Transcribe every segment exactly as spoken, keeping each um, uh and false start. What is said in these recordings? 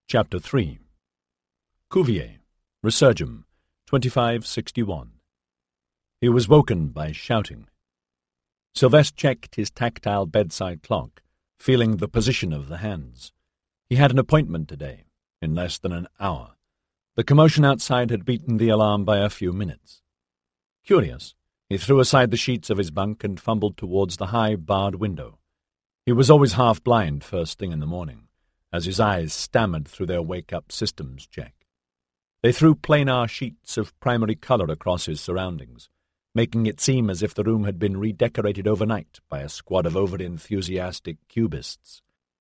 Chapter three. Cuvier, Resurgam, twenty-five sixty-one. He was woken by shouting. Sylvestre checked his tactile bedside clock, feeling the position of the hands. He had an appointment today, in less than an hour. The commotion outside had beaten the alarm by a few minutes. Curious, he threw aside the sheets of his bunk and fumbled towards the high, barred window. He was always half-blind first thing in the morning, as his eyes stammered through their wake-up systems check. They threw planar sheets of primary colour across his surroundings, making it seem as if the room had been redecorated overnight by a squad of over-enthusiastic cubists.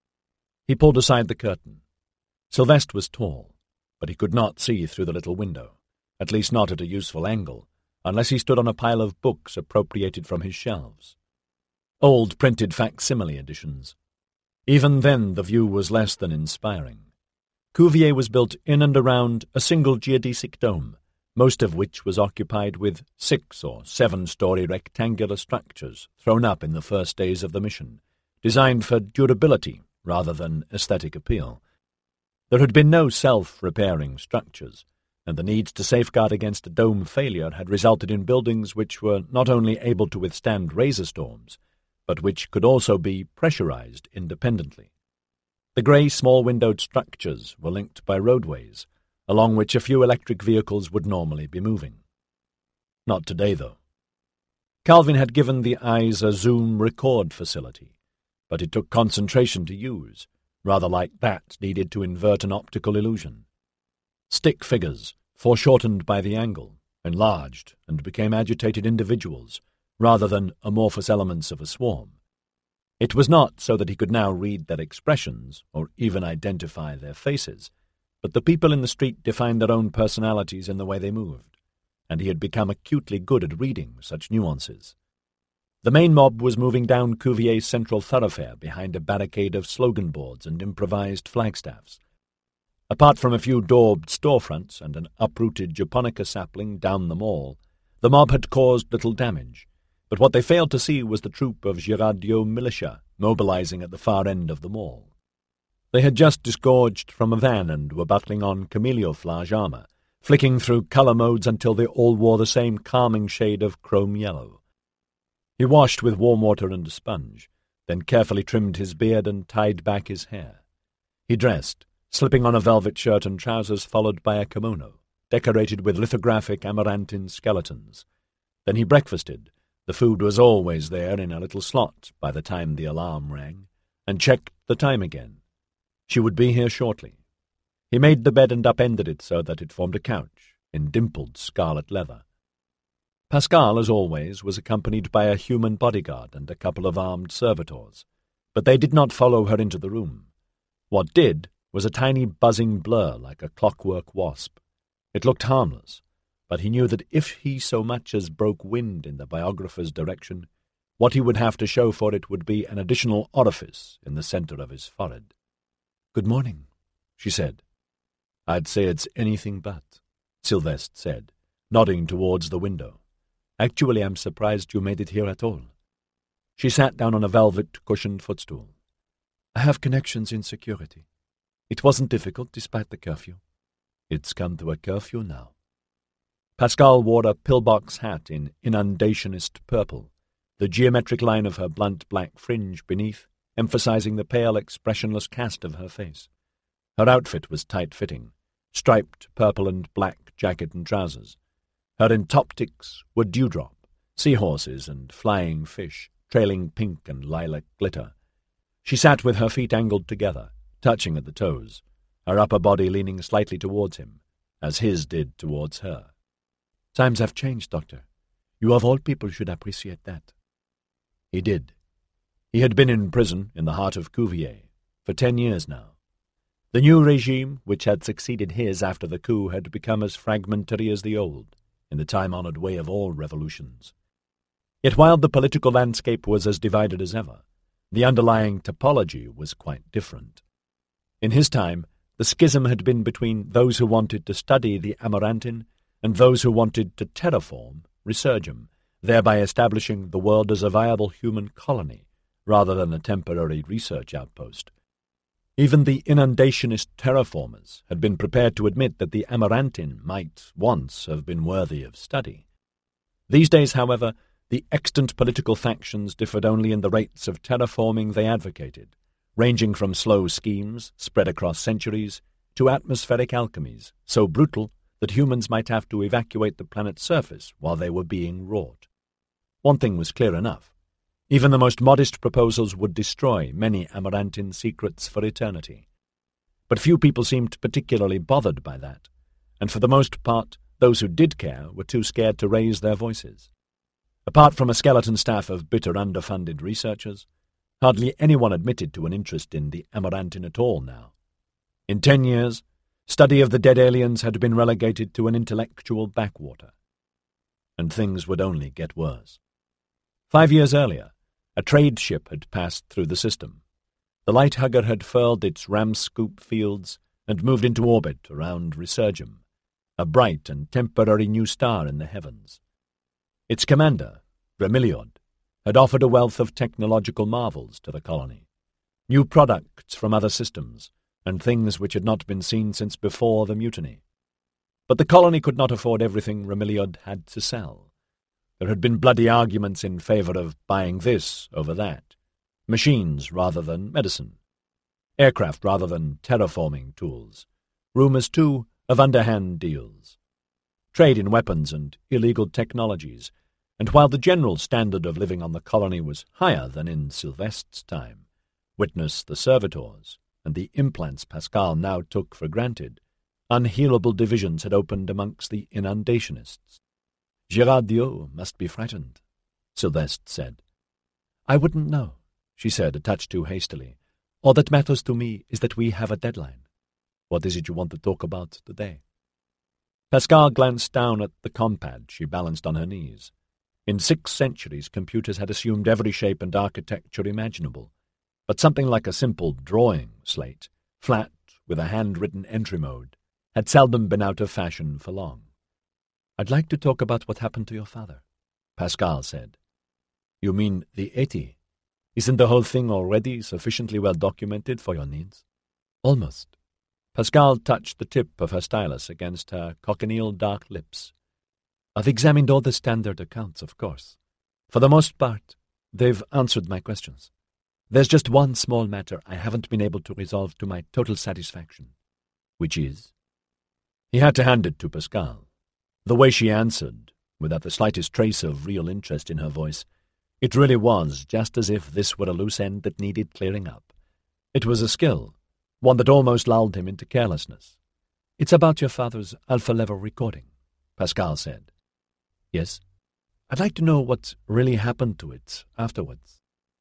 He pulled aside the curtain. Sylvestre was tall, but he could not see through the little window, at least not at a useful angle, unless he stood on a pile of books appropriated from his shelves. Old printed facsimile editions. Even then the view was less than inspiring. Cuvier was built in and around a single geodesic dome, most of which was occupied with six- or seven-story rectangular structures thrown up in the first days of the mission, designed for durability rather than aesthetic appeal. There had been no self-repairing structures, and the need to safeguard against a dome failure had resulted in buildings which were not only able to withstand razor storms, but which could also be pressurized independently. The grey small-windowed structures were linked by roadways, along which a few electric vehicles would normally be moving. Not today, though. Calvin had given the eyes a zoom record facility, but it took concentration to use, rather like that needed to invert an optical illusion. Stick figures, foreshortened by the angle, enlarged and became agitated individuals, rather than amorphous elements of a swarm. It was not so that he could now read their expressions or even identify their faces, but the people in the street defined their own personalities in the way they moved, and he had become acutely good at reading such nuances. The main mob was moving down Cuvier's central thoroughfare behind a barricade of slogan boards and improvised flagstaffs. Apart from a few daubed storefronts and an uprooted japonica sapling down the mall, the mob had caused little damage. But what they failed to see was the troop of Girardeau militia mobilizing at the far end of the mall. They had just disgorged from a van and were battling on camouflage armor, flicking through color modes until they all wore the same calming shade of chrome yellow. He washed with warm water and a sponge, then carefully trimmed his beard and tied back his hair. He dressed, slipping on a velvet shirt and trousers followed by a kimono, decorated with lithographic amaranthine skeletons. Then he breakfasted. The food was always there in a little slot by the time the alarm rang, and checked the time again. She would be here shortly. He made the bed and upended it so that it formed a couch, in dimpled scarlet leather. Pascal, as always, was accompanied by a human bodyguard and a couple of armed servitors, but they did not follow her into the room. What did was a tiny buzzing blur like a clockwork wasp. It looked harmless, but he knew that if he so much as broke wind in the biographer's direction, what he would have to show for it would be an additional orifice in the centre of his forehead. "Good morning," she said. "I'd say it's anything but," Sylvestre said, nodding towards the window. "Actually, I'm surprised you made it here at all." She sat down on a velvet-cushioned footstool. "I have connections in security. It wasn't difficult despite the curfew." "It's come to a curfew now." Pascal wore a pillbox hat in inundationist purple, the geometric line of her blunt black fringe beneath emphasizing the pale, expressionless cast of her face. Her outfit was tight-fitting, striped purple and black jacket and trousers. Her entoptics were dewdrop, seahorses and flying fish, trailing pink and lilac glitter. She sat with her feet angled together, touching at the toes, her upper body leaning slightly towards him, as his did towards her. "Times have changed, Doctor. You of all people should appreciate that." He did. He had been in prison in the heart of Cuvier for ten years now. The new regime, which had succeeded his after the coup, had become as fragmentary as the old, in the time-honoured way of all revolutions. Yet while the political landscape was as divided as ever, the underlying topology was quite different. In his time, the schism had been between those who wanted to study the Amarantin and those who wanted to terraform Resurgam, thereby establishing the world as a viable human colony, rather than a temporary research outpost. Even the inundationist terraformers had been prepared to admit that the Amarantin might once have been worthy of study. These days, however, the extant political factions differed only in the rates of terraforming they advocated, ranging from slow schemes spread across centuries to atmospheric alchemies so brutal that humans might have to evacuate the planet's surface while they were being wrought. One thing was clear enough. Even the most modest proposals would destroy many Amarantin secrets for eternity. But few people seemed particularly bothered by that, and for the most part, those who did care were too scared to raise their voices. Apart from a skeleton staff of bitter underfunded researchers, hardly anyone admitted to an interest in the Amarantin at all now. In ten years, study of the dead aliens had been relegated to an intellectual backwater. And things would only get worse. Five years earlier, a trade ship had passed through the system. The light hugger had furled its ram-scoop fields and moved into orbit around Resurgam, a bright and temporary new star in the heavens. Its commander, Remiliod, had offered a wealth of technological marvels to the colony, new products from other systems, and things which had not been seen since before the mutiny. But the colony could not afford everything Remiliod had to sell. There had been bloody arguments in favor of buying this over that, machines rather than medicine, aircraft rather than terraforming tools, rumors, too, of underhand deals, trade in weapons and illegal technologies, and while the general standard of living on the colony was higher than in Sylveste's time, witness the servitors and the implants Pascal now took for granted, unhealable divisions had opened amongst the inundationists. Gérard Diot must be frightened, Sylveste said. I wouldn't know, she said a touch too hastily. All that matters to me is that we have a deadline. What is it you want to talk about today? Pascal glanced down at the compad she balanced on her knees. In six centuries, computers had assumed every shape and architecture imaginable, but something like a simple drawing slate, flat with a handwritten entry mode, had seldom been out of fashion for long. I'd like to talk about what happened to your father, Pascal said. You mean the eighty? Isn't the whole thing already sufficiently well documented for your needs? Almost. Pascal touched the tip of her stylus against her cochineal dark lips. I've examined all the standard accounts, of course. For the most part, they've answered my questions. There's just one small matter I haven't been able to resolve to my total satisfaction. Which is? He had to hand it to Pascal. The way she answered, without the slightest trace of real interest in her voice, it really was just as if this were a loose end that needed clearing up. It was a skill, one that almost lulled him into carelessness. It's about your father's alpha-level recording, Pascal said. Yes? I'd like to know what really happened to it afterwards.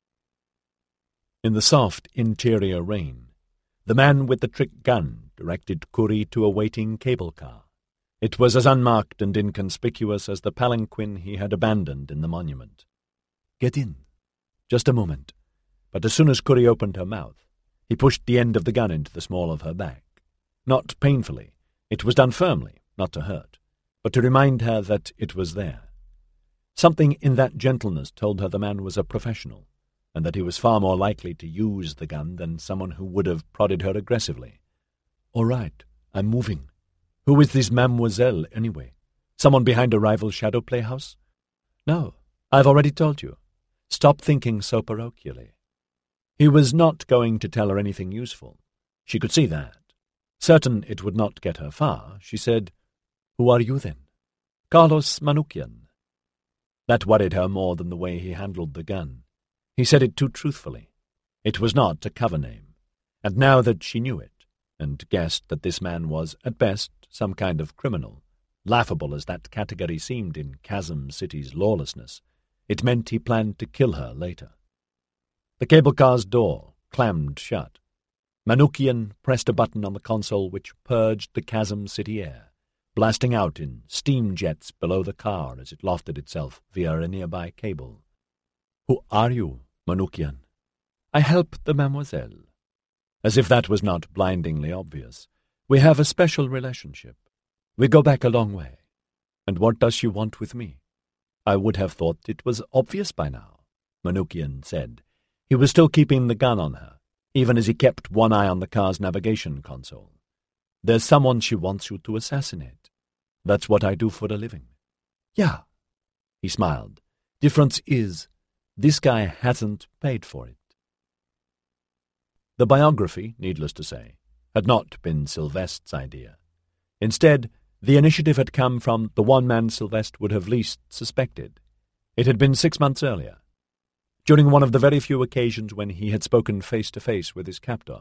In the soft interior rain, the man with the trick gun directed Curie to a waiting cable car. It was as unmarked and inconspicuous as the palanquin he had abandoned in the monument. Get in. Just a moment. But as soon as Curie opened her mouth, he pushed the end of the gun into the small of her back. Not painfully. It was done firmly, not to hurt, but to remind her that it was there. Something in that gentleness told her the man was a professional, and that he was far more likely to use the gun than someone who would have prodded her aggressively. All right, I'm moving. Who is this mademoiselle, anyway? Someone behind a rival shadow playhouse? No, I've already told you. Stop thinking so parochially. He was not going to tell her anything useful. She could see that. Certain it would not get her far, she said, Who are you, then? Carlos Manoukian. That worried her more than the way he handled the gun. He said it too truthfully. It was not a cover name. And now that she knew it, and guessed that this man was, at best, some kind of criminal, laughable as that category seemed in Chasm City's lawlessness, it meant he planned to kill her later. The cable car's door clammed shut. Manoukian pressed a button on the console which purged the Chasm City air, blasting out in steam jets below the car as it lofted itself via a nearby cable. Who are you, Manoukian? I help the mademoiselle. As if that was not blindingly obvious. We have a special relationship. We go back a long way. And what does she want with me? I would have thought it was obvious by now, Manoukian said. He was still keeping the gun on her, even as he kept one eye on the car's navigation console. "There's someone she wants you to assassinate. That's what I do for a living." "Yeah," he smiled. "Difference is, this guy hasn't paid for it." The biography, needless to say, had not been Sylveste's idea. Instead, the initiative had come from the one man Sylveste would have least suspected. It had been six months earlier, during one of the very few occasions when he had spoken face-to-face with his captor.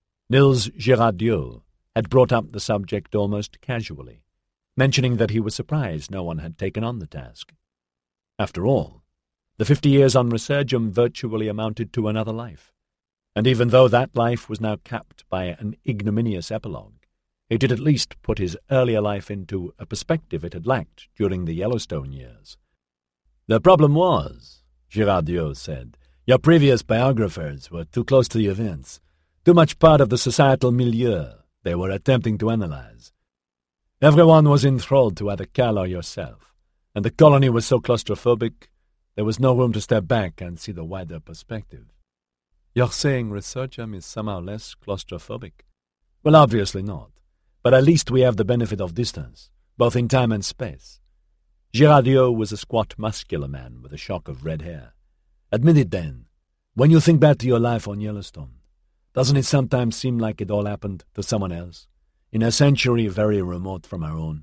Nils Girardieu had brought up the subject almost casually, mentioning that he was surprised no one had taken on the task. After all, the fifty years on Resurgam virtually amounted to another life, and even though that life was now capped by an ignominious epilogue, it did at least put his earlier life into a perspective it had lacked during the Yellowstone years. "The problem was," Girardieu said, "your previous biographers were too close to the events, too much part of the societal milieu they were attempting to analyze. Everyone was enthralled to either Cal or yourself, and the colony was so claustrophobic there was no room to step back and see the wider perspective." "You're saying Resurgam is somehow less claustrophobic?" "Well, obviously not, but at least we have the benefit of distance, both in time and space." Girardieu was a squat, muscular man with a shock of red hair. "Admit it, then. When you think back to your life on Yellowstone, doesn't it sometimes seem like it all happened to someone else, in a century very remote from our own?"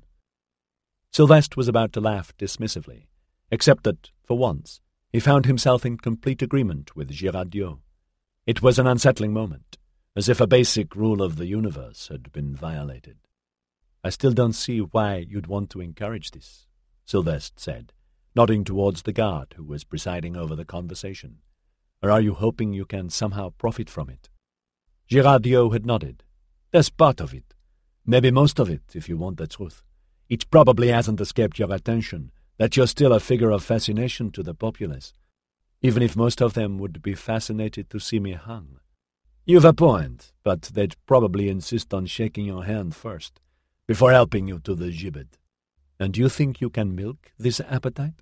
Sylveste was about to laugh dismissively, except that, for once, he found himself in complete agreement with Girardieu. It was an unsettling moment, as if a basic rule of the universe had been violated. "I still don't see why you'd want to encourage this," Sylveste said, nodding towards the guard who was presiding over the conversation. "Or are you hoping you can somehow profit from it?" Girardieu had nodded. "That's part of it. Maybe most of it, if you want the truth. It probably hasn't escaped your attention that you're still a figure of fascination to the populace, even if most of them would be fascinated to see me hung. You've a point, but they'd probably insist on shaking your hand first, before helping you to the gibbet. And you think you can milk this appetite?"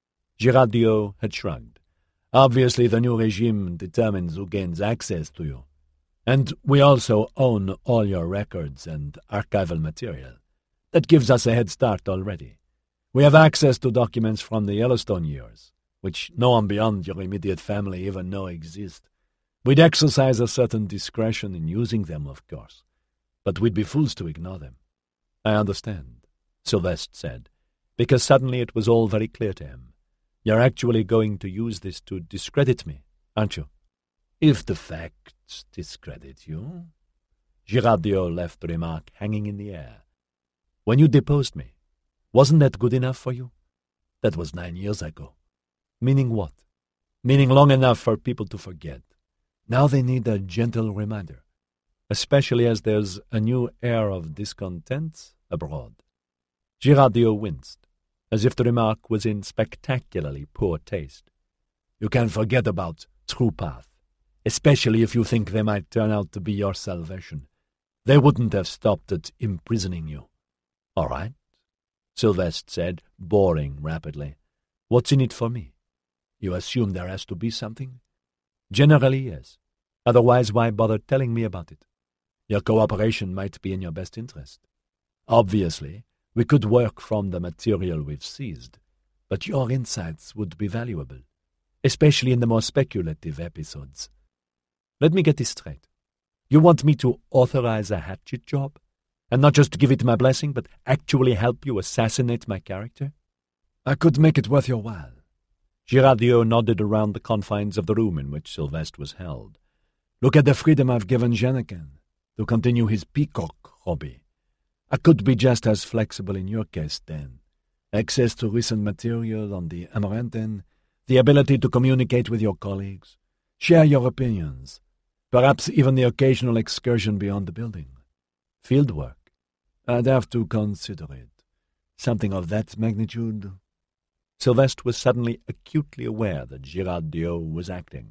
Girardieu had shrugged. "Obviously the new regime determines who gains access to you. And we also own all your records and archival material. That gives us a head start already. We have access to documents from the Yellowstone years, which no one beyond your immediate family even know exist. We'd exercise a certain discretion in using them, of course, but we'd be fools to ignore them." "I understand," Sylveste said, because suddenly it was all very clear to him. "You're actually going to use this to discredit me, aren't you?" "If the facts discredit you," Girardieu left the remark hanging in the air. "When you deposed me, wasn't that good enough for you?" "That was nine years ago." "Meaning what?" "Meaning long enough for people to forget. Now they need a gentle reminder, especially as there's a new air of discontent abroad." Girardieu winced, as if the remark was in spectacularly poor taste. "You can forget about True Path, especially if you think they might turn out to be your salvation. They wouldn't have stopped at imprisoning you." "All right," Sylveste said, boring rapidly. "What's in it for me?" "You assume there has to be something?" "Generally, yes. Otherwise, why bother telling me about it?" "Your cooperation might be in your best interest. Obviously, we could work from the material we've seized, but your insights would be valuable, especially in the more speculative episodes." "Let me get this straight. You want me to authorize a hatchet job, and not just give it my blessing, but actually help you assassinate my character?" "I could make it worth your while." Girardieu nodded around the confines of the room in which Sylveste was held. "Look at the freedom I've given Jeannequin to continue his peacock hobby. I could be just as flexible in your case, then. Access to recent material on the Amaranthen, the ability to communicate with your colleagues, share your opinions, perhaps even the occasional excursion beyond the building. Field work? I'd have to consider it. Something of that magnitude." Sylveste was suddenly acutely aware that Girardieu was acting.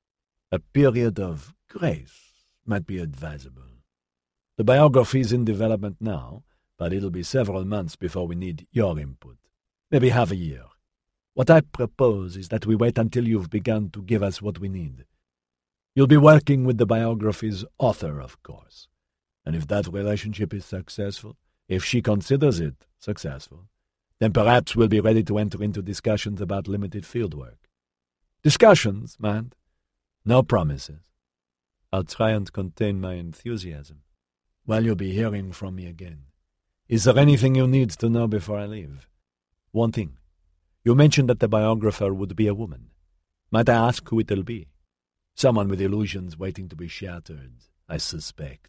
"A period of grace might be advisable. The biography's in development now, but it'll be several months before we need your input. Maybe half a year. What I propose is that we wait until you've begun to give us what we need. You'll be working with the biography's author, of course. And if that relationship is successful, if she considers it successful, then perhaps we'll be ready to enter into discussions about limited fieldwork. Discussions, mind. No promises. I'll try and contain my enthusiasm. Well, you'll be hearing from me again. Is there anything you need to know before I leave? One thing. You mentioned that the biographer would be a woman. Might I ask who it'll be? Someone with illusions waiting to be shattered, I suspect.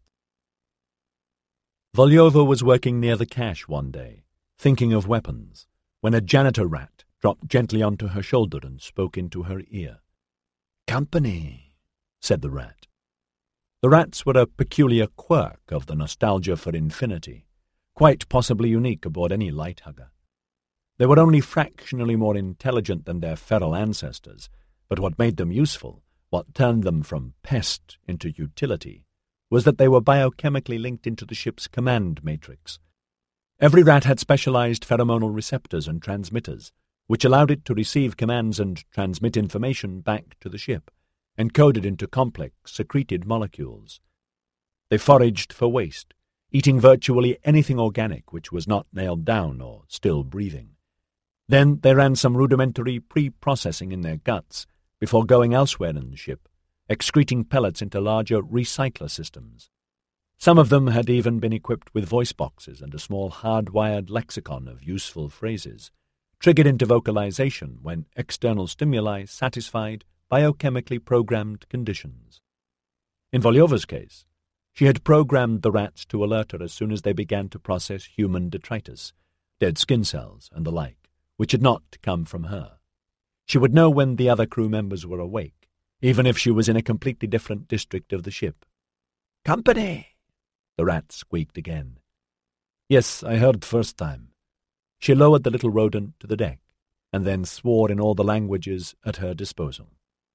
Volyova was working near the cache one day, thinking of weapons, when a janitor rat dropped gently onto her shoulder and spoke into her ear. "Company," said the rat. The rats were a peculiar quirk of the nostalgia for infinity, quite possibly unique aboard any light hugger. They were only fractionally more intelligent than their feral ancestors, but what made them useful, what turned them from pest into utility, was that they were biochemically linked into the ship's command matrix. Every rat had specialized pheromonal receptors and transmitters, which allowed it to receive commands and transmit information back to the ship, encoded into complex, secreted molecules. They foraged for waste, eating virtually anything organic which was not nailed down or still breathing. Then they ran some rudimentary pre-processing in their guts before going elsewhere in the ship, excreting pellets into larger recycler systems. Some of them had even been equipped with voice boxes and a small hard-wired lexicon of useful phrases, triggered into vocalization when external stimuli satisfied biochemically programmed conditions. In Volyova's case, she had programmed the rats to alert her as soon as they began to process human detritus, dead skin cells and the like, which had not come from her. She would know when the other crew members were awake, even if she was in a completely different district of the ship. "Company!" the rat squeaked again. "Yes, I heard first time." She lowered the little rodent to the deck, and then swore in all the languages at her disposal.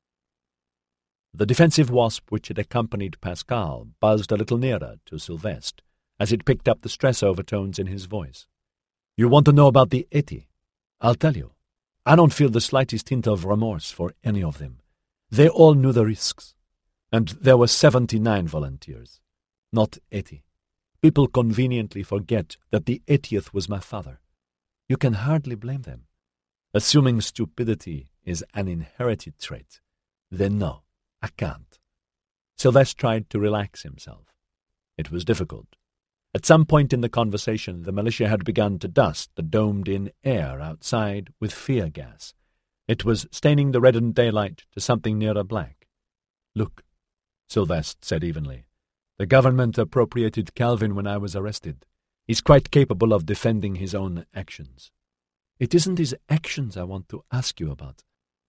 The defensive wasp which had accompanied Pascal buzzed a little nearer to Sylvestre as it picked up the stress overtones in his voice. "You want to know about the Eti? I'll tell you. I don't feel the slightest hint of remorse for any of them. They all knew the risks. And there were seventy-nine volunteers, not eighty. People conveniently forget that the eightieth was my father. You can hardly blame them. Assuming stupidity is an inherited trait, then no, I can't." Sylvestre tried to relax himself. It was difficult. At some point in the conversation, the militia had begun to dust the domed-in air outside with fear gas. It was staining the reddened daylight to something nearer black. "Look," Sylvestre said evenly, "the government appropriated Calvin when I was arrested. He's quite capable of defending his own actions." "It isn't his actions I want to ask you about."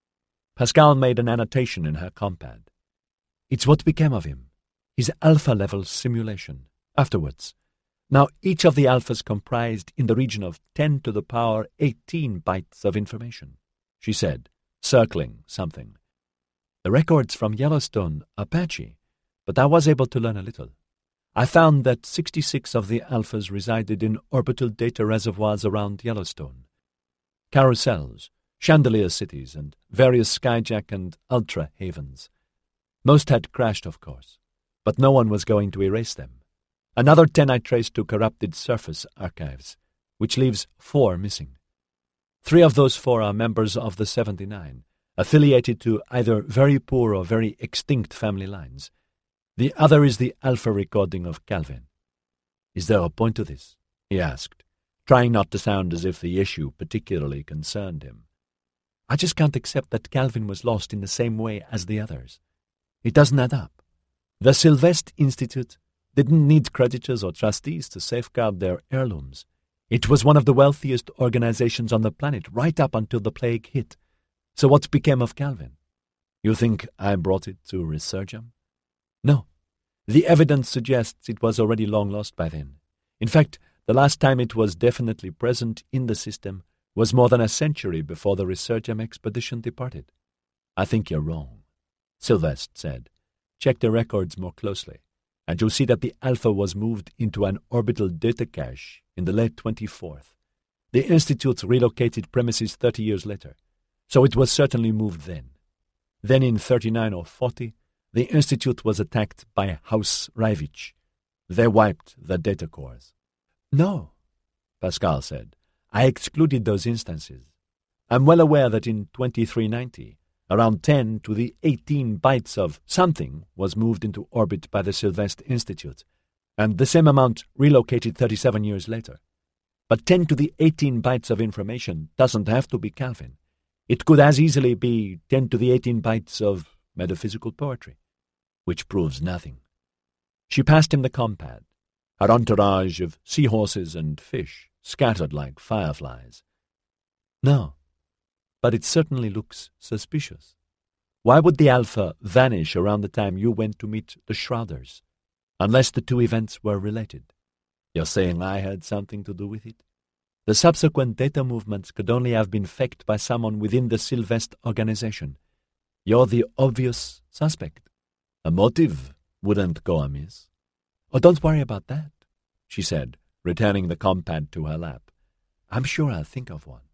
Pascal made an annotation in her compad. "It's what became of him, his alpha-level simulation, afterwards. Now, each of the alphas comprised in the region of ten to the power eighteen bytes of information," she said, circling something. "The records from Yellowstone are patchy, but I was able to learn a little. I found that sixty-six of the alphas resided in orbital data reservoirs around Yellowstone. Carousels, chandelier cities, and various skyjack and ultra havens. Most had crashed, of course, but no one was going to erase them. Another ten I traced to corrupted surface archives, which leaves four missing. Three of those four are members of the seventy-nine, affiliated to either very poor or very extinct family lines. The other is the alpha recording of Calvin." "Is there a point to this?" he asked, trying not to sound as if the issue particularly concerned him. "I just can't accept that Calvin was lost in the same way as the others. It doesn't add up. The Sylvestre Institute didn't need creditors or trustees to safeguard their heirlooms. It was one of the wealthiest organizations on the planet right up until the plague hit. So what became of Calvin? You think I brought it to Resurgam? No. The evidence suggests it was already long lost by then. In fact, the last time it was definitely present in the system was more than a century before the Resurgam expedition departed." "I think you're wrong," Sylvestre said. "Check the records more closely, and you'll see that the Alpha was moved into an orbital data cache in the late twenty-fourth. The Institute relocated premises thirty years later, so it was certainly moved then. Then in thirty-nine or forty, The Institute was attacked by House Raivich. They wiped the data cores. No, Pascal said. I excluded those instances. I'm well aware that in twenty-three ninety, around ten to the eighteen bytes of something was moved into orbit by the Sylvestre Institute, and the same amount relocated thirty-seven years later. But ten to the eighteen bytes of information doesn't have to be Calvin. It could as easily be ten to the eighteen bytes of metaphysical poetry, which proves nothing. She passed him the compad, her entourage of seahorses and fish scattered like fireflies. No, but it certainly looks suspicious. Why would the Alpha vanish around the time you went to meet the Shrouders, unless the two events were related? You're saying I had something to do with it? The subsequent data movements could only have been faked by someone within the Sylvestre organization. You're the obvious suspect. A motive wouldn't go amiss. Oh, don't worry about that, she said, returning the compad to her lap. I'm sure I'll think of one.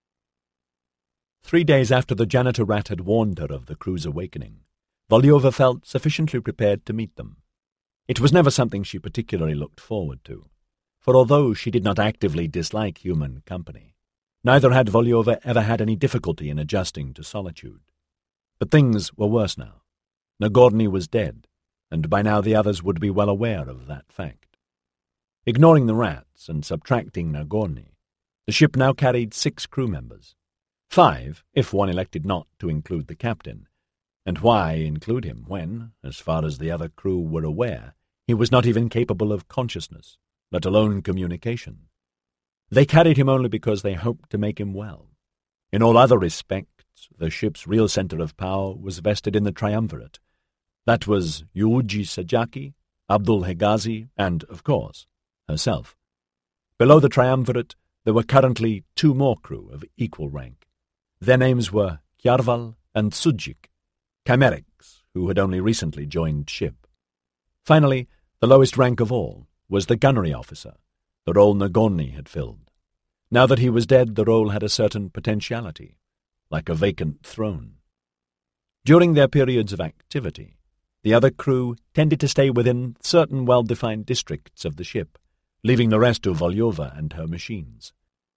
Three days after the janitor rat had warned her of the crew's awakening, Volyova felt sufficiently prepared to meet them. It was never something she particularly looked forward to, for although she did not actively dislike human company, neither had Volyova ever had any difficulty in adjusting to solitude. But things were worse now. Nagorny was dead, and by now the others would be well aware of that fact. Ignoring the rats and subtracting Nagorny, the ship now carried six crew members. Five, if one elected not to include the captain. And why include him when, as far as the other crew were aware, he was not even capable of consciousness, let alone communication? They carried him only because they hoped to make him well. In all other respects, the ship's real center of power was vested in the triumvirate. That was Yuuji Sajaki, Abdul Hegazi, and, of course, herself. Below the triumvirate, there were currently two more crew of equal rank. Their names were Kjarval and Sudjik, chimerics who had only recently joined ship. Finally, the lowest rank of all was the gunnery officer, the role Nagorny had filled. Now that he was dead, the role had a certain potentiality, like a vacant throne. During their periods of activity, the other crew tended to stay within certain well-defined districts of the ship, leaving the rest to Volyova and her machines.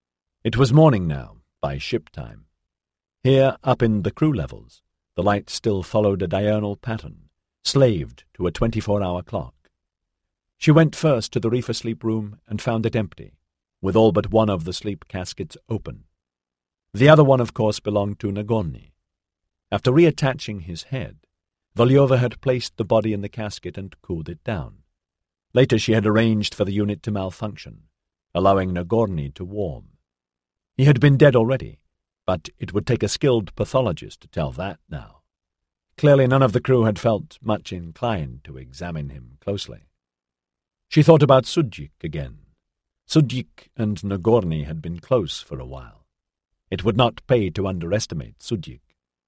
It was morning now, by ship time. Here, up in the crew levels, the light still followed a diurnal pattern, slaved to a twenty-four hour clock. She went first to the reefer sleep room and found it empty, with all but one of the sleep caskets open. The other one, of course, belonged to Nagorny. After reattaching his head, Volyova had placed the body in the casket and cooled it down. Later she had arranged for the unit to malfunction, allowing Nagorny to warm. He had been dead already, but it would take a skilled pathologist to tell that now. Clearly none of the crew had felt much inclined to examine him closely. She thought about Sudjik again. Sudjik and Nagorny had been close for a while. It would not pay to underestimate Sudjik.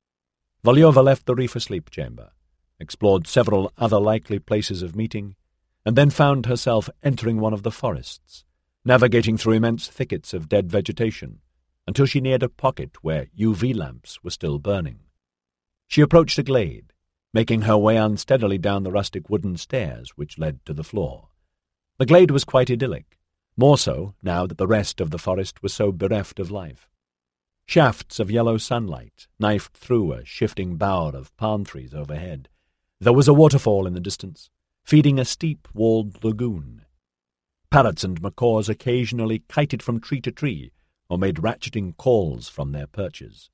Volyova left the reefer sleep chamber, explored several other likely places of meeting, and then found herself entering one of the forests, navigating through immense thickets of dead vegetation, until she neared a pocket where U V lamps were still burning. She approached a glade, making her way unsteadily down the rustic wooden stairs which led to the floor. The glade was quite idyllic, more so now that the rest of the forest was so bereft of life. Shafts of yellow sunlight knifed through a shifting bower of palm trees overhead. There was a waterfall in the distance, feeding a steep-walled lagoon. Parrots and macaws occasionally kited from tree to tree, or made ratcheting calls from their perches.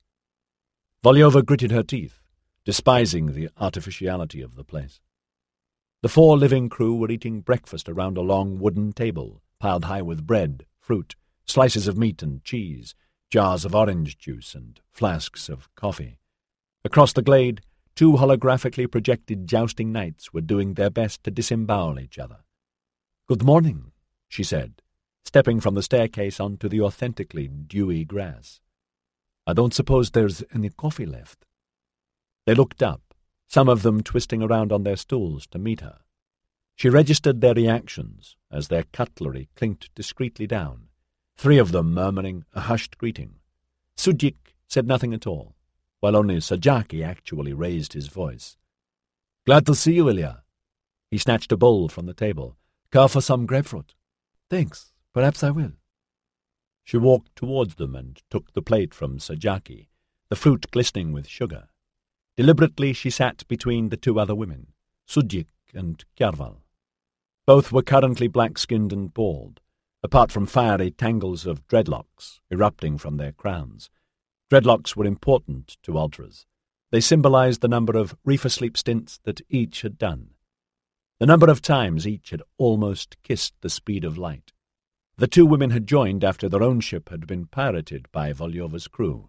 Volyova gritted her teeth, despising the artificiality of the place. The four living crew were eating breakfast around a long wooden table, piled high with bread, fruit, slices of meat and cheese, jars of orange juice and flasks of coffee. Across the glade, two holographically projected jousting knights were doing their best to disembowel each other. "Good morning," she said, stepping from the staircase onto the authentically dewy grass. "I don't suppose there's any coffee left." They looked up, some of them twisting around on their stools to meet her. She registered their reactions as their cutlery clinked discreetly down, three of them murmuring a hushed greeting. Sudjik said nothing at all, while only Sajaki actually raised his voice. Glad to see you, Ilya. He snatched a bowl from the table. Care for some grapefruit? Thanks. Perhaps I will. She walked towards them and took the plate from Sajaki, the fruit glistening with sugar. Deliberately she sat between the two other women, Sudjik and Kjarval. Both were currently black-skinned and bald, apart from fiery tangles of dreadlocks erupting from their crowns. Dreadlocks were important to ultras. They symbolized the number of reefer sleep stints that each had done, the number of times each had almost kissed the speed of light. The two women had joined after their own ship had been pirated by Volyova's crew.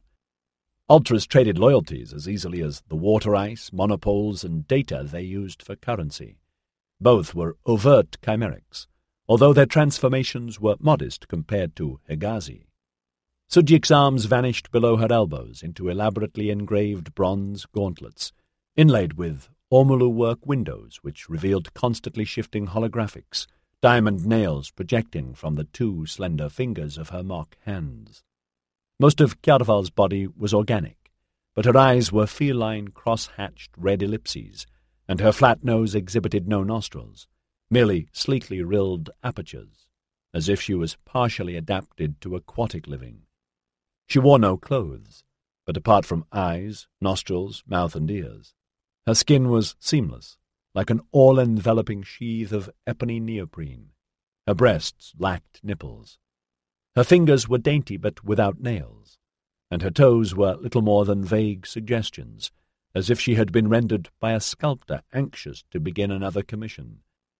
Ultras traded loyalties as easily as the water ice, monopoles, and data they used for currency. Both were overt chimerics, although their transformations were modest compared to Hegazi. Sudjik's arms vanished below her elbows into elaborately engraved bronze gauntlets, inlaid with ormolu work windows which revealed constantly shifting holographics, diamond nails projecting from the two slender fingers of her mock hands. Most of Kjarval's body was organic, but her eyes were feline cross-hatched red ellipses, and her flat nose exhibited no nostrils, merely sleekly rilled apertures, as if she was partially adapted to aquatic living. She wore no clothes, but apart from eyes, nostrils, mouth, and ears, her skin was seamless, like an all-enveloping sheath of ebony neoprene. Her breasts lacked nipples. Her fingers were dainty but without nails, and her toes were little more than vague suggestions, as if she had been rendered by a sculptor anxious to begin another commission.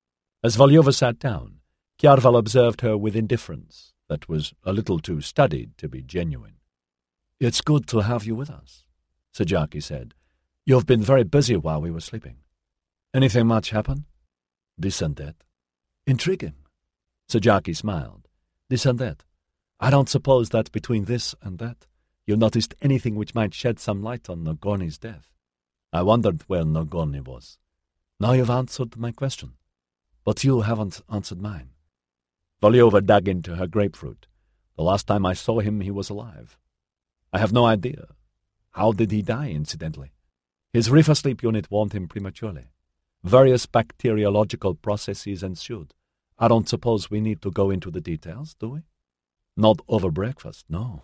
As Volyova sat down, Kjarval observed her with indifference that was a little too studied to be genuine. "It's good to have you with us," Sajaki said. "You've been very busy while we were sleeping. Anything much happen?" "This and that." "Intriguing." Sajaki smiled. "This and that. I don't suppose that between this and that you noticed anything which might shed some light on Nogorny's death. I wondered where Nogorny was. Now you've answered my question. But you haven't answered mine." Volyova dug into her grapefruit. "The last time I saw him he was alive. I have no idea. How did he die, incidentally?" "His reefer sleep unit warned him prematurely. Various bacteriological processes ensued. I don't suppose we need to go into the details, do we?" "Not over breakfast, no."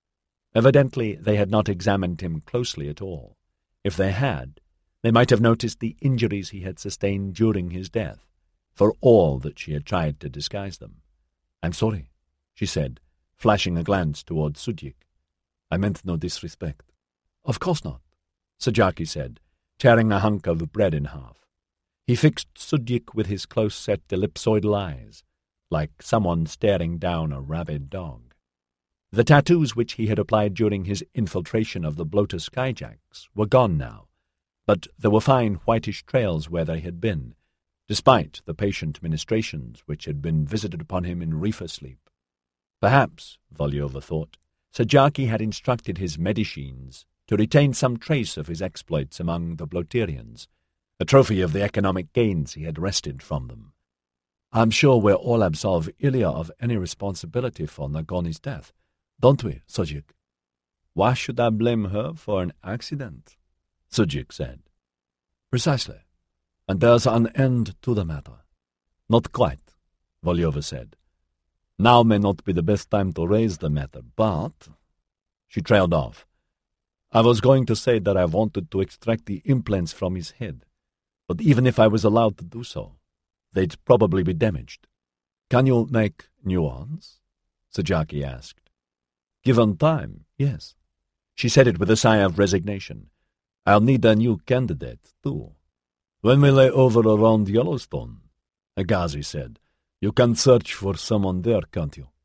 Evidently they had not examined him closely at all. If they had, they might have noticed the injuries he had sustained during his death, for all that she had tried to disguise them. "I'm sorry," she said, flashing a glance toward Sudjik. "I meant no disrespect." "Of course not," Sajaki said, tearing a hunk of bread in half. He fixed Sudjik with his close-set ellipsoidal eyes, like someone staring down a rabid dog. The tattoos which he had applied during his infiltration of the bloater skyjacks were gone now, but there were fine whitish trails where they had been, despite the patient ministrations which had been visited upon him in reefer sleep. Perhaps, Volyova thought, Sajaki had instructed his medicines to retain some trace of his exploits among the Bloterians, a trophy of the economic gains he had wrested from them. "I'm sure we all absolve Ilya of any responsibility for Nogorny's death, don't we, Sudjik?" "Why should I blame her for an accident?" Sudjik said. "Precisely. And there's an end to the matter." "Not quite," Volyova said. "Now may not be the best time to raise the matter, but—" She trailed off. "I was going to say that I wanted to extract the implants from his head, but even if I was allowed to do so, they'd probably be damaged." "Can you make new ones?" Sajaki asked. "Given time, yes." She said it with a sigh of resignation. "I'll need a new candidate, too." "When we lay over around Yellowstone," Hegazi said, "you can search for someone there, can't you?"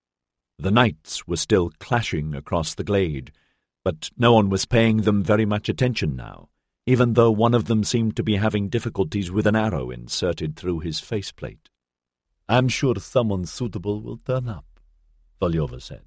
The knights were still clashing across the glade, but no one was paying them very much attention now, even though one of them seemed to be having difficulties with an arrow inserted through his faceplate. "I'm sure someone suitable will turn up," Volyova said.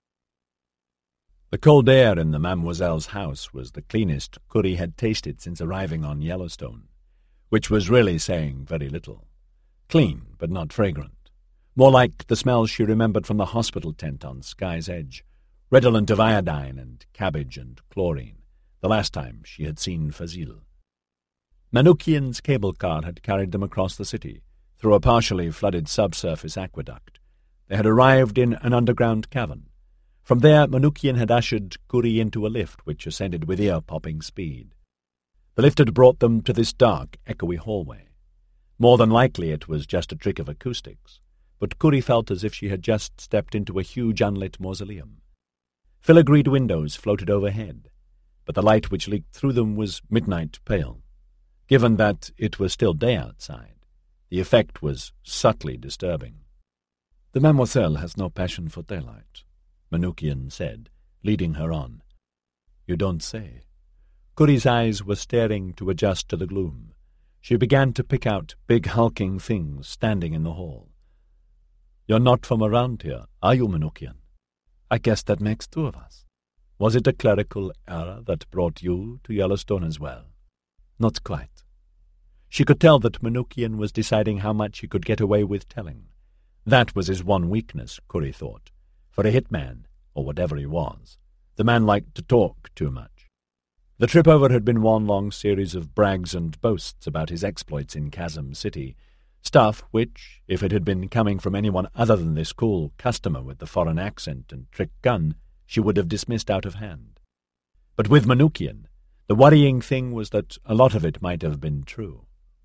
The cold air in the Mademoiselle's house was the cleanest Kuri had tasted since arriving on Yellowstone, which was really saying very little. Clean, but not fragrant. More like the smell she remembered from the hospital tent on Sky's Edge, redolent of iodine and cabbage and chlorine, the last time she had seen Fazil. Manukian's cable car had carried them across the city, through a partially flooded subsurface aqueduct. They had arrived in an underground cavern. From there, Manukian had ushered Kuri into a lift which ascended with ear-popping speed. The lift had brought them to this dark, echoey hallway. More than likely it was just a trick of acoustics, but Kuri felt as if she had just stepped into a huge unlit mausoleum. Filigreed windows floated overhead, but the light which leaked through them was midnight pale. Given that it was still day outside, the effect was subtly disturbing. "The Mademoiselle has no passion for daylight," Manukian said, leading her on. "You don't say." Kuri's eyes were staring to adjust to the gloom. She began to pick out big hulking things standing in the hall. "You're not from around here, are you, Manukian?" "I guess that makes two of us." "Was it a clerical error that brought you to Yellowstone as well?" "Not quite." She could tell that Manukian was deciding how much he could get away with telling. That was his one weakness, Kuri thought. For a hitman, or whatever he was, the man liked to talk too much. The trip over had been one long series of brags and boasts about his exploits in Chasm City, stuff which, if it had been coming from anyone other than this cool customer with the foreign accent and trick gun, she would have dismissed out of hand. But with Manukian, the worrying thing was that a lot of it might have been true.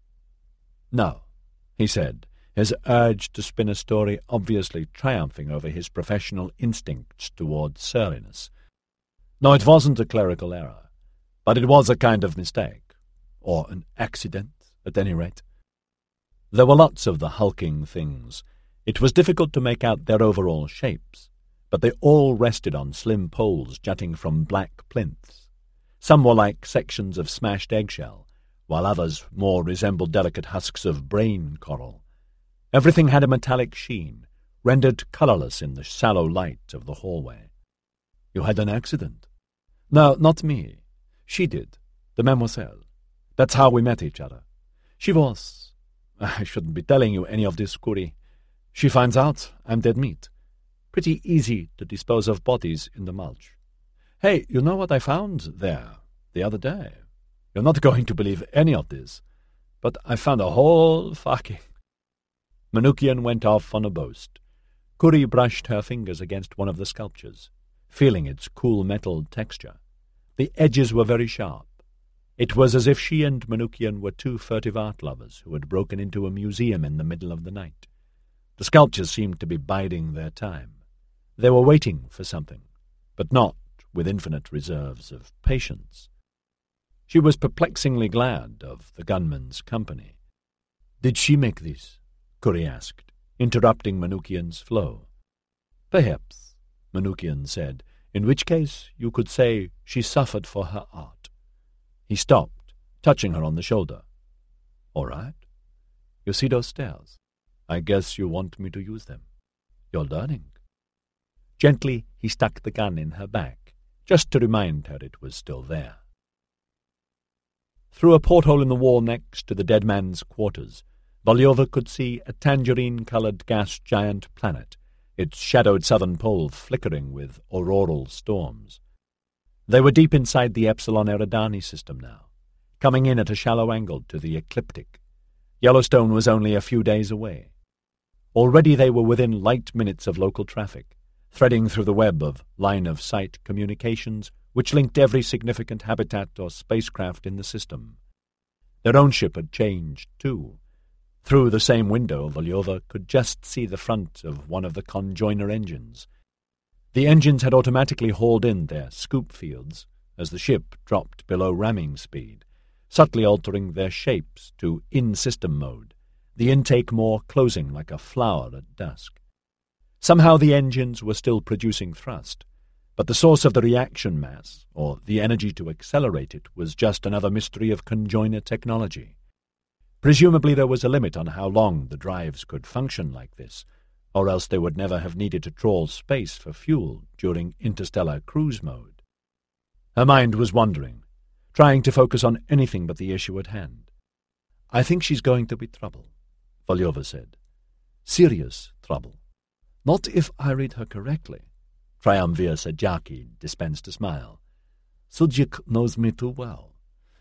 "No," he said, his urge to spin a story obviously triumphing over his professional instincts towards surliness. "No, it wasn't a clerical error, but it was a kind of mistake, or an accident, at any rate. There were lots of the hulking things. It was difficult to make out their overall shapes, but they all rested on slim poles jutting from black plinths. Some were like sections of smashed eggshell, while others more resembled delicate husks of brain coral. Everything had a metallic sheen, rendered colourless in the shallow light of the hallway." "You had an accident?" "No, not me. She did, the Mademoiselle. That's how we met each other. She was... I shouldn't be telling you any of this, Kuri. She finds out I'm dead meat. Pretty easy to dispose of bodies in the mulch. Hey, you know what I found there the other day? You're not going to believe any of this, but I found a whole fucking..." Manukian went off on a boast. Kuri brushed her fingers against one of the sculptures, feeling its cool metal texture. The edges were very sharp. It was as if she and Manukian were two furtive art lovers who had broken into a museum in the middle of the night. The sculptures seemed to be biding their time. They were waiting for something, but not with infinite reserves of patience. She was perplexingly glad of the gunman's company. "Did she make this?" Kuri asked, interrupting Manukian's flow. "Perhaps," Manukian said, "in which case you could say she suffered for her art." He stopped, touching her on the shoulder. "All right. You see those stairs? I guess you want me to use them. You're learning." Gently he stuck the gun in her back, just to remind her it was still there. Through a porthole in the wall next to the dead man's quarters, Volyova could see a tangerine-coloured gas giant planet, its shadowed southern pole flickering with auroral storms. They were deep inside the Epsilon Eridani system now, coming in at a shallow angle to the ecliptic. Yellowstone was only a few days away. Already they were within light minutes of local traffic, threading through the web of line-of-sight communications which linked every significant habitat or spacecraft in the system. Their own ship had changed, too. Through the same window, Volyova could just see the front of one of the conjoiner engines. The engines had automatically hauled in their scoop fields as the ship dropped below ramming speed, subtly altering their shapes to in-system mode, the intake more closing like a flower at dusk. Somehow the engines were still producing thrust, but the source of the reaction mass, or the energy to accelerate it, was just another mystery of conjoiner technology. Presumably there was a limit on how long the drives could function like this, or else they would never have needed to trawl space for fuel during interstellar cruise mode. Her mind was wandering, trying to focus on anything but the issue at hand. "I think she's going to be trouble," Volyova said. "Serious trouble. Not if I read her correctly." Triumvir Sajaki dispensed a smile. "Sudyk knows me too well.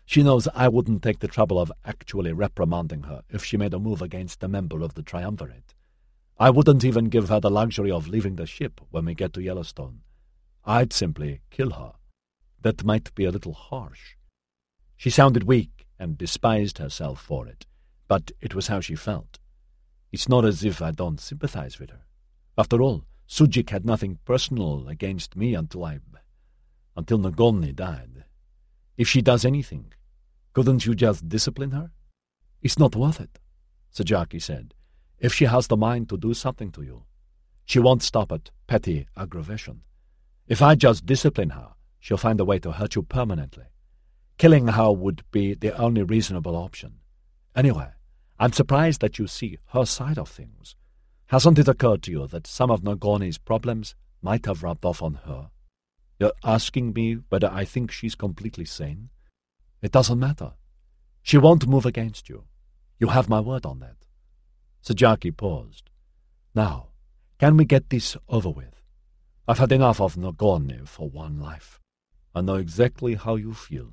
She knows I wouldn't take the trouble of actually reprimanding her if she made a move against a member of the Triumvirate. I wouldn't even give her the luxury of leaving the ship when we get to Yellowstone. I'd simply kill her. That might be a little harsh. She sounded weak and despised herself for it, but it was how she felt. It's not as if I don't sympathize with her. After all, Sujik had nothing personal against me until I... until Nagorny died. If she does anything, couldn't you just discipline her? It's not worth it, Sajaki said. If she has the mind to do something to you, she won't stop at petty aggravation. If I just discipline her, she'll find a way to hurt you permanently. Killing her would be the only reasonable option. Anyway, I'm surprised that you see her side of things. Hasn't it occurred to you that some of Nagorny's problems might have rubbed off on her? You're asking me whether I think she's completely sane? It doesn't matter. She won't move against you. You have my word on that. Sajaki paused. Now, can we get this over with? I've had enough of Nagorny for one life. I know exactly how you feel.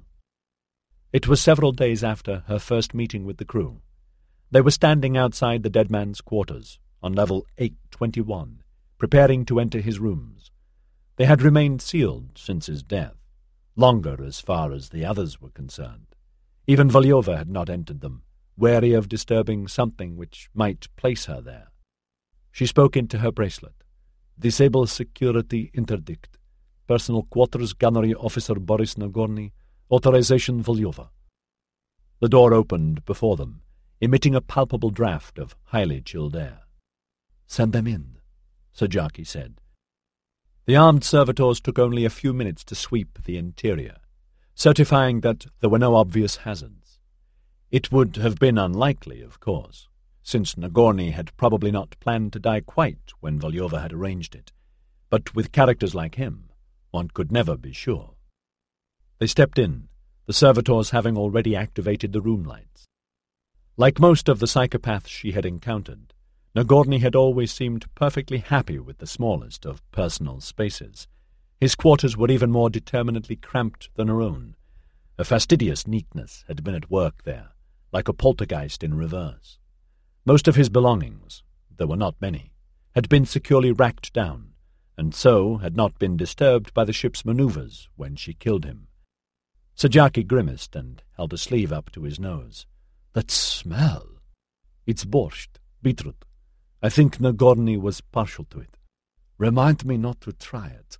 It was several days after her first meeting with the crew. They were standing outside the dead man's quarters, on level eight twenty-one, preparing to enter his rooms. They had remained sealed since his death, longer as far as the others were concerned. Even Volyova had not entered them, wary of disturbing something which might place her there. She spoke into her bracelet. Disable security interdict. Personal quarters gunnery officer Boris Nagorny. Authorization Volyova. The door opened before them, emitting a palpable draft of highly chilled air. Send them in, Sajaki said. The armed servitors took only a few minutes to sweep the interior, certifying that there were no obvious hazards. It would have been unlikely, of course, since Nagorny had probably not planned to die quite when Volyova had arranged it, but with characters like him, one could never be sure. They stepped in, the servitors having already activated the room lights. Like most of the psychopaths she had encountered, Nagorny had always seemed perfectly happy with the smallest of personal spaces. His quarters were even more determinedly cramped than her own. A fastidious neatness had been at work there, like a poltergeist in reverse. Most of his belongings, there were not many, had been securely racked down, and so had not been disturbed by the ship's maneuvers when she killed him. Sajaki grimaced and held a sleeve up to his nose. That smell! It's borscht, beetroot. I think Nagorny was partial to it. Remind me not to try it.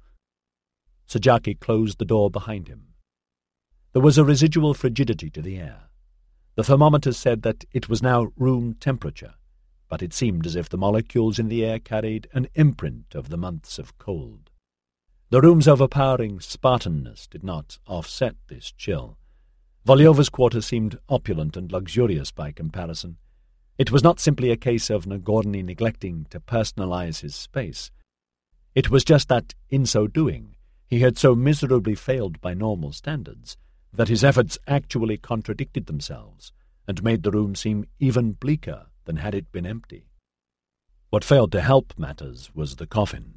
Sajaki closed the door behind him. There was a residual frigidity to the air. The thermometer said that it was now room temperature, but it seemed as if the molecules in the air carried an imprint of the months of cold. The room's overpowering Spartanness did not offset this chill. Volyova's quarters seemed opulent and luxurious by comparison. It was not simply a case of Nagorny neglecting to personalize his space. It was just that, in so doing, he had so miserably failed by normal standards that his efforts actually contradicted themselves and made the room seem even bleaker than had it been empty. What failed to help matters was the coffin.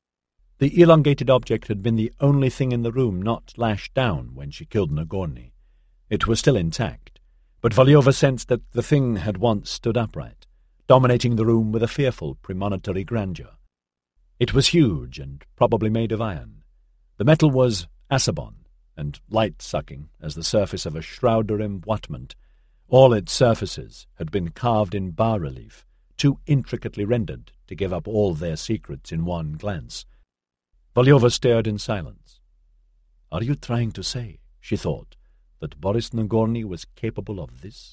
The elongated object had been the only thing in the room not lashed down when she killed Nagorny. It was still intact, but Volyova sensed that the thing had once stood upright, dominating the room with a fearful premonitory grandeur. It was huge and probably made of iron. The metal was acebon, and light-sucking as the surface of a shroud or emboîtement. All its surfaces had been carved in bas-relief, too intricately rendered to give up all their secrets in one glance. Volyova stared in silence. Are you trying to say, she thought, that Boris Nagorny was capable of this?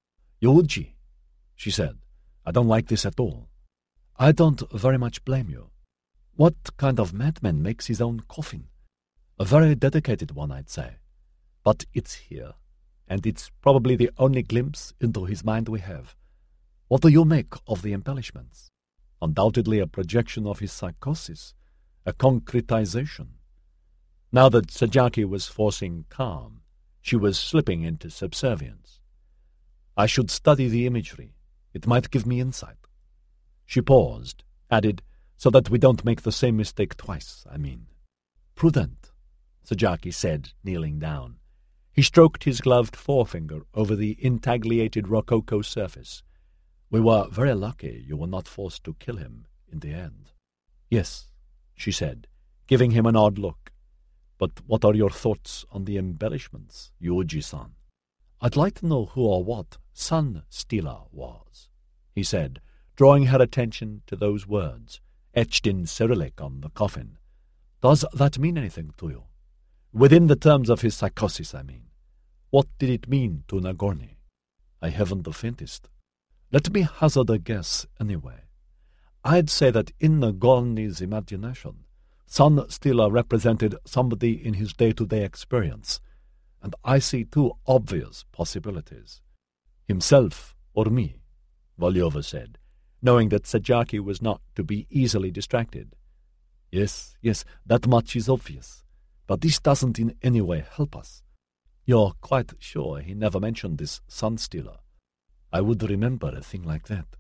Yuji, she said, I don't like this at all. I don't very much blame you. What kind of madman makes his own coffin? A very dedicated one, I'd say. But it's here, and it's probably the only glimpse into his mind we have. What do you make of the embellishments? Undoubtedly a projection of his psychosis, a concretization. Now that Sajaki was forcing calm, she was slipping into subservience. I should study the imagery. It might give me insight. She paused, added, so that we don't make the same mistake twice, I mean. Prudent, Sajaki said, kneeling down. He stroked his gloved forefinger over the intagliated rococo surface. "We were very lucky you were not forced to kill him in the end." "Yes," she said, giving him an odd look. "But what are your thoughts on the embellishments, Yuji-san?" "I'd like to know who or what Sun Stealer was," he said, drawing her attention to those words, etched in Cyrillic on the coffin. "Does that mean anything to you? Within the terms of his psychosis, I mean. What did it mean to Nagorny? I haven't the faintest. Let me hazard a guess anyway. I'd say that in Nagorny's imagination, Sun Stealer represented somebody in his day-to-day experience, and I see two obvious possibilities. Himself or me," Volyova said, knowing that Sajaki was not to be easily distracted. "Yes, yes, that much is obvious, but this doesn't in any way help us. You're quite sure he never mentioned this Sun Stealer? I would remember a thing like that."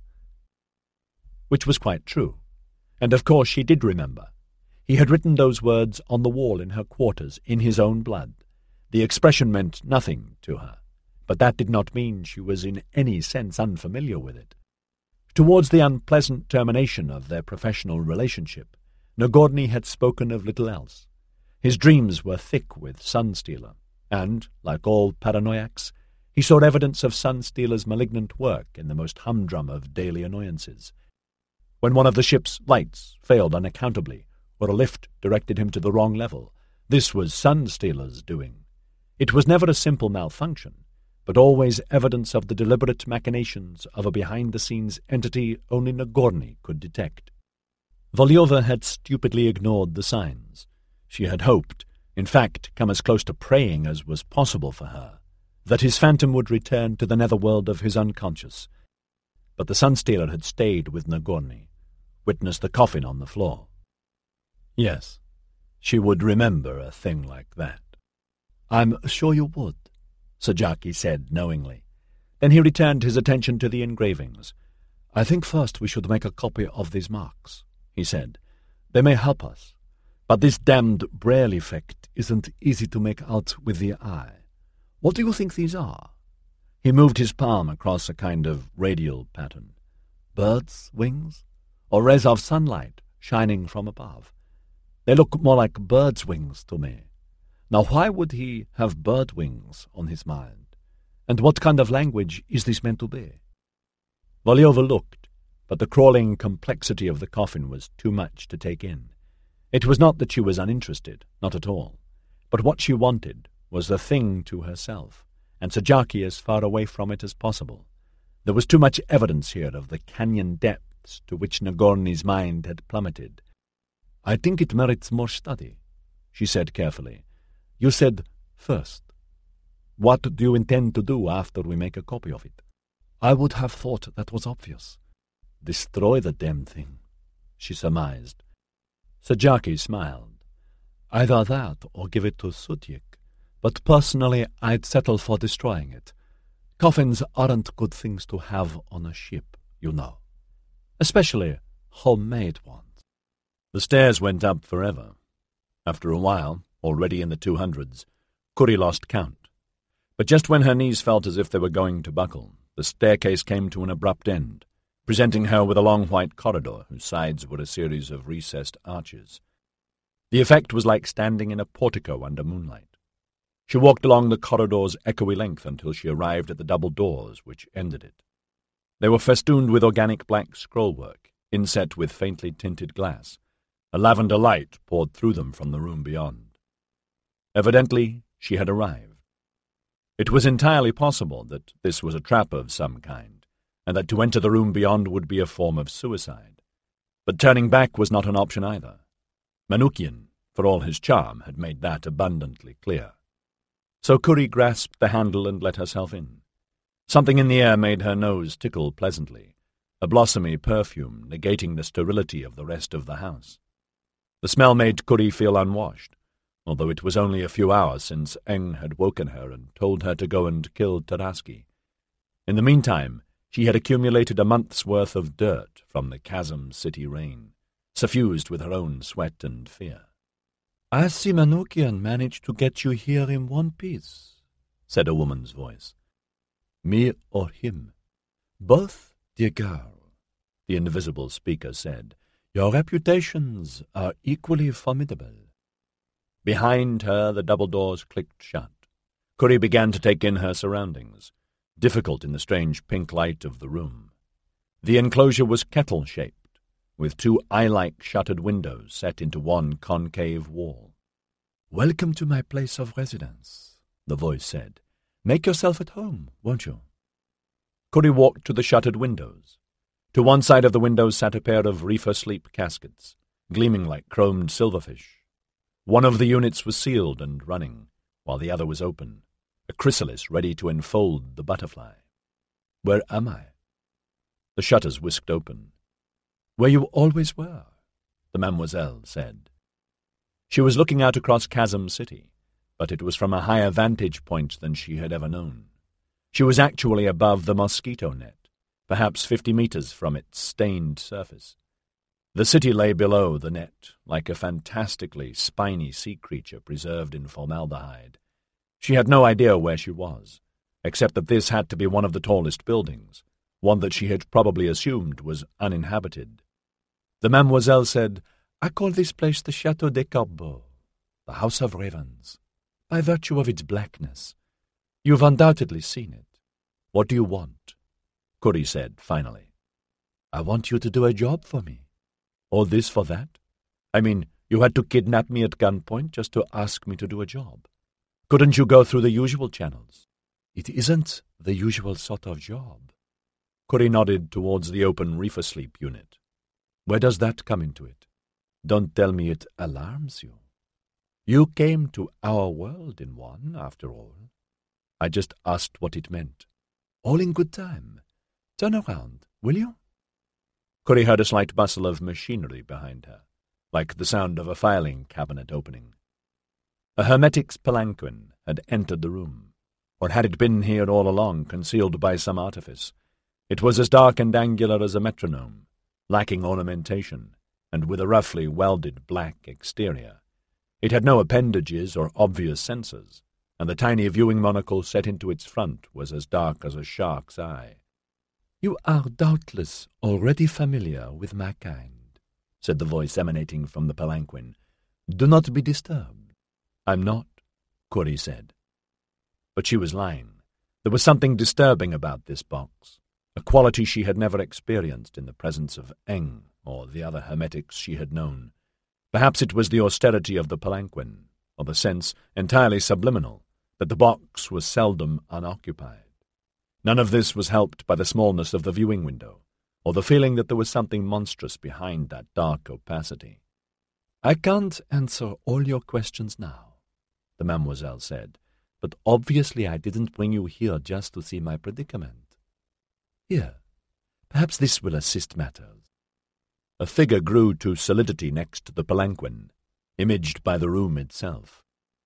Which was quite true, and of course she did remember. He had written those words on the wall in her quarters in his own blood. The expression meant nothing to her, but that did not mean she was in any sense unfamiliar with it. Towards the unpleasant termination of their professional relationship, Nagorny had spoken of little else. His dreams were thick with Sun Stealer, and, like all paranoiacs, he saw evidence of Sun Stealer's malignant work in the most humdrum of daily annoyances. When one of the ship's lights failed unaccountably, or a lift directed him to the wrong level, this was Sun Stealer's doing. It was never a simple malfunction, but always evidence of the deliberate machinations of a behind-the-scenes entity only Nagorny could detect. Volyova had stupidly ignored the signs. She had hoped, in fact come as close to praying as was possible for her, that his phantom would return to the netherworld of his unconscious. But the Sun Stealer had stayed with Nagorny, witnessed the coffin on the floor. Yes, she would remember a thing like that. "I'm sure you would," Sajaki said knowingly. Then he returned his attention to the engravings. "I think first we should make a copy of these marks," he said. "They may help us, but this damned Braille effect isn't easy to make out with the eye. What do you think these are?" He moved his palm across a kind of radial pattern. "Birds' wings? Or rays of sunlight shining from above? They look more like birds' wings to me. Now why would he have bird wings on his mind? And what kind of language is this meant to be?" Volyova looked, but the crawling complexity of the coffin was too much to take in. It was not that she was uninterested, not at all, but what she wanted was the thing to herself, and Sajaki as far away from it as possible. There was too much evidence here of the canyon depths to which Nagorny's mind had plummeted. "I think it merits more study," she said carefully. "You said, first. What do you intend to do after we make a copy of it?" "I would have thought that was obvious. Destroy the damn thing," she surmised. Sajaki smiled. "Either that or give it to Sudyik, but personally I'd settle for destroying it. Coffins aren't good things to have on a ship, you know. Especially homemade ones." The stairs went up forever. After a while, already in the two hundreds, Kuri lost count. But just when her knees felt as if they were going to buckle, the staircase came to an abrupt end, presenting her with a long white corridor whose sides were a series of recessed arches. The effect was like standing in a portico under moonlight. She walked along the corridor's echoey length until she arrived at the double doors which ended it. They were festooned with organic black scrollwork, inset with faintly tinted glass. A lavender light poured through them from the room beyond. Evidently, she had arrived. It was entirely possible that this was a trap of some kind, and that to enter the room beyond would be a form of suicide. But turning back was not an option either. Manoukian, for all his charm, had made that abundantly clear. So Kuri grasped the handle and let herself in. Something in the air made her nose tickle pleasantly, a blossomy perfume negating the sterility of the rest of the house. The smell made Kuri feel unwashed, although it was only a few hours since Eng had woken her and told her to go and kill Taraski. In the meantime, she had accumulated a month's worth of dirt from the Chasm City rain, suffused with her own sweat and fear. "I see Manoukian managed to get you here in one piece," said a woman's voice. Me or him? Both, dear girl, the invisible speaker said. Your reputations are equally formidable. Behind her, the double doors clicked shut. Curry began to take in her surroundings, difficult in the strange pink light of the room. The enclosure was kettle-shaped, with two eye-like shuttered windows set into one concave wall. "Welcome to my place of residence," the voice said. "Make yourself at home, won't you?" Curry walked to the shuttered windows. To one side of the windows sat a pair of reefer sleep caskets, gleaming like chromed silverfish. One of the units was sealed and running, while the other was open, a chrysalis ready to enfold the butterfly. "Where am I?" The shutters whisked open. "Where you always were," the mademoiselle said. She was looking out across Chasm City, but it was from a higher vantage point than she had ever known. She was actually above the mosquito net, perhaps fifty meters from its stained surface. The city lay below the net, like a fantastically spiny sea creature preserved in formaldehyde. She had no idea where she was, except that this had to be one of the tallest buildings, one that she had probably assumed was uninhabited. The mademoiselle said, "I call this place the Château des Corbeaux, the House of Ravens, by virtue of its blackness. You've undoubtedly seen it. What do you want?" Curry said, finally. "I want you to do a job for me. All this for that? I mean, you had to kidnap me at gunpoint just to ask me to do a job. Couldn't you go through the usual channels?" "It isn't the usual sort of job." Curry nodded towards the open reefer sleep unit. "Where does that come into it? Don't tell me it alarms you. You came to our world in one, after all. I just asked what it meant. All in good time. Turn around, will you?" Curry heard a slight bustle of machinery behind her, like the sound of a filing cabinet opening. A hermetic's palanquin had entered the room, or had it been here all along, concealed by some artifice? It was as dark and angular as a metronome, lacking ornamentation, and with a roughly welded black exterior. It had no appendages or obvious sensors, and the tiny viewing monocle set into its front was as dark as a shark's eye. "You are doubtless already familiar with my kind," said the voice emanating from the palanquin. "Do not be disturbed." "I'm not," Curry said. But she was lying. There was something disturbing about this box, a quality she had never experienced in the presence of Eng or the other hermetics she had known. Perhaps it was the austerity of the palanquin, or the sense, entirely subliminal, that the box was seldom unoccupied. None of this was helped by the smallness of the viewing window, or the feeling that there was something monstrous behind that dark opacity. "I can't answer all your questions now," the mademoiselle said, "but obviously I didn't bring you here just to see my predicament. Here, perhaps this will assist matters." A figure grew to solidity next to the palanquin, imaged by the room itself.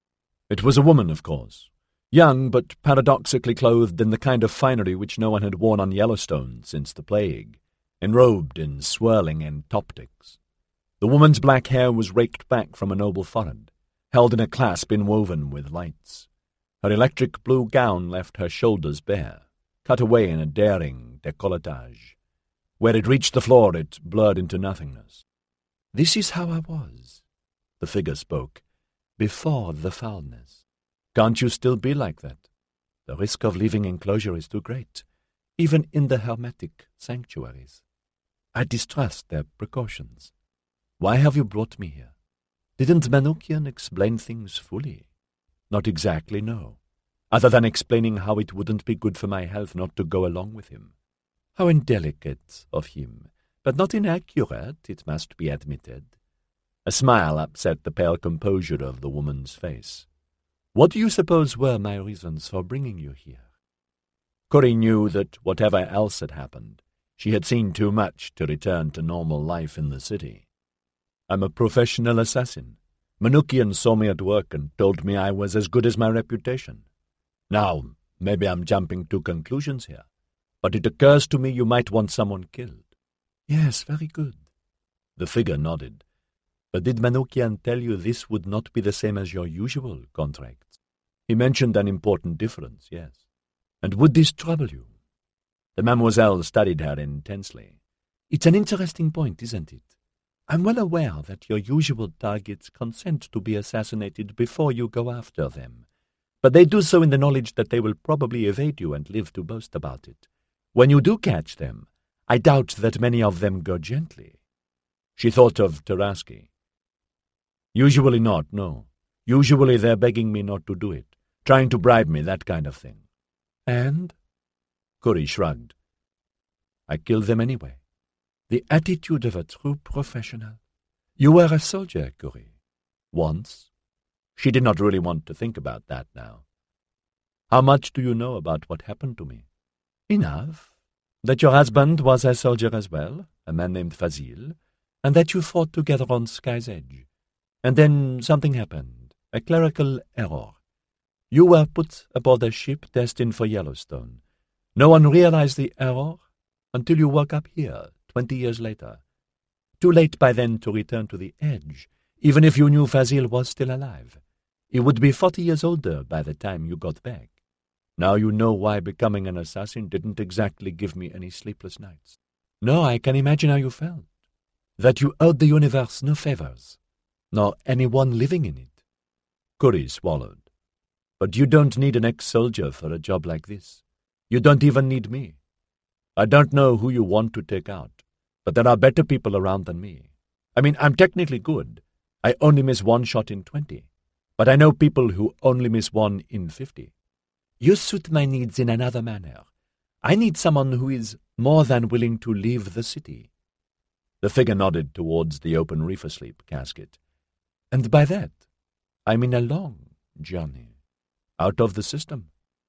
It was a woman, of course, young but paradoxically clothed in the kind of finery which no one had worn on Yellowstone since the plague, enrobed in swirling entoptics. The woman's black hair was raked back from a noble forehead, held in a clasp inwoven with lights. Her electric blue gown left her shoulders bare, cut away in a daring décolletage. Where it reached the floor, it blurred into nothingness. "This is how I was," the figure spoke, "before the foulness. Can't you still be like that? The risk of leaving enclosure is too great, even in the hermetic sanctuaries. I distrust their precautions. Why have you brought me here? Didn't Manoukian explain things fully?" "Not exactly, no. Other than explaining how it wouldn't be good for my health not to go along with him. How indelicate of him, but not inaccurate, it must be admitted." A smile upset the pale composure of the woman's face. "What do you suppose were my reasons for bringing you here?" Curry knew that whatever else had happened, she had seen too much to return to normal life in the city. "I'm a professional assassin. Manoukian saw me at work and told me I was as good as my reputation. Now, maybe I'm jumping to conclusions here, but it occurs to me you might want someone killed." "Yes, very good." The figure nodded. "But did Manoukian tell you this would not be the same as your usual contracts?" He mentioned an important difference, yes. And would this trouble you? The mademoiselle studied her intensely. It's an interesting point, isn't it? I'm well aware that your usual targets consent to be assassinated before you go after them, but they do so in the knowledge that they will probably evade you and live to boast about it. When you do catch them, I doubt that many of them go gently. She thought of Taraski. Usually not, no. Usually they're begging me not to do it, trying to bribe me, that kind of thing. And? Curie shrugged. I kill them anyway. The attitude of a true professional. You were a soldier, Curie. Once. She did not really want to think about that now. How much do you know about what happened to me? Enough. That your husband was a soldier as well, a man named Fazil, and that you fought together on Sky's Edge. And then something happened, a clerical error. You were put aboard a ship destined for Yellowstone. No one realized the error until you woke up here, twenty years later. Too late by then to return to the Edge, even if you knew Fazil was still alive. He would be forty years older by the time you got back. Now you know why becoming an assassin didn't exactly give me any sleepless nights. No, I can imagine how you felt. That you owed the universe no favors, nor anyone living in it. Curie swallowed. But you don't need an ex-soldier for a job like this. You don't even need me. I don't know who you want to take out, but there are better people around than me. I mean, I'm technically good. I only miss one shot in twenty. But I know people who only miss one in fifty. You suit my needs in another manner. I need someone who is more than willing to leave the city. The figure nodded towards the open reef asleep casket. And by that, I mean a long journey. Out of the system.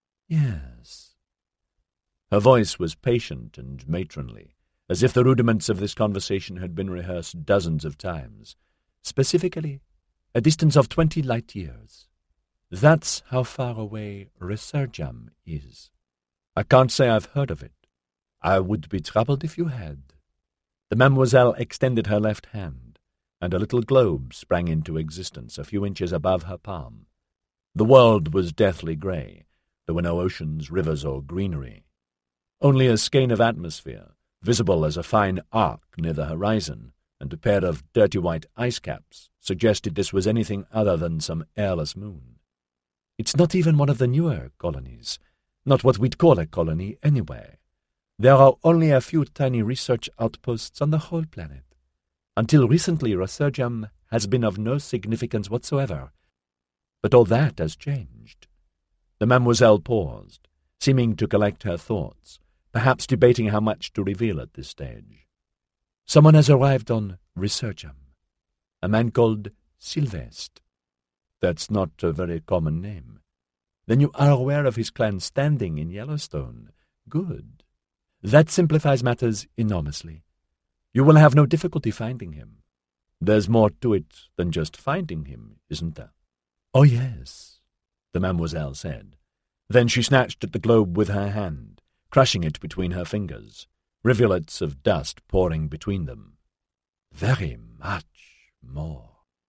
Yes. Her voice was patient and matronly, as if the rudiments of this conversation had been rehearsed dozens of times. Specifically, a distance of twenty light years. That's how far away Resurgam is. I can't say I've heard of it. I would be troubled if you had. The mademoiselle extended her left hand, and a little globe sprang into existence a few inches above her palm. The world was deathly grey. There were no oceans, rivers, or greenery. Only a skein of atmosphere, visible as a fine arc near the horizon, and a pair of dirty white ice caps suggested this was anything other than some airless moon. It's not even one of the newer colonies, not what we'd call a colony anyway. There are only a few tiny research outposts on the whole planet. Until recently, Resurgam has been of no significance whatsoever. But all that has changed. The mademoiselle paused, seeming to collect her thoughts, perhaps debating how much to reveal at this stage. Someone has arrived on Resurgam, a man called Sylvestre. That's not a very common name. Then you are aware of his clan's standing in Yellowstone. Good. That simplifies matters enormously. You will have no difficulty finding him. There's more to it than just finding him, isn't there? Oh, yes, the mademoiselle said. Then she snatched at the globe with her hand, crushing it between her fingers, rivulets of dust pouring between them. Very much more.